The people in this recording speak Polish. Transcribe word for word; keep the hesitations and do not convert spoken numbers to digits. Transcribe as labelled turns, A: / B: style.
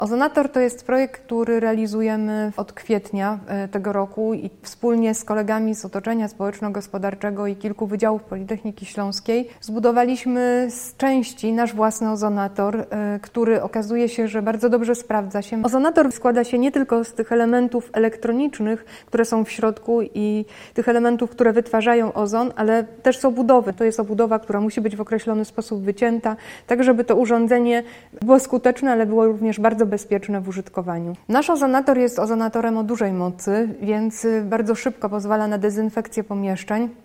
A: Ozonator to jest projekt, który realizujemy od kwietnia tego roku i wspólnie z kolegami z otoczenia społeczno-gospodarczego i kilku wydziałów Politechniki Śląskiej zbudowaliśmy z części nasz własny ozonator, który okazuje się, że bardzo dobrze sprawdza się. Ozonator składa się nie tylko z tych elementów elektronicznych, które są w środku i tych elementów, które wytwarzają ozon, ale też z obudowy. To jest obudowa, która musi być w określony sposób wycięta, tak żeby to urządzenie było skuteczne, ale było również bardzo bezpieczne w użytkowaniu. Nasz ozonator jest ozonatorem o dużej mocy, więc bardzo szybko pozwala na dezynfekcję pomieszczeń.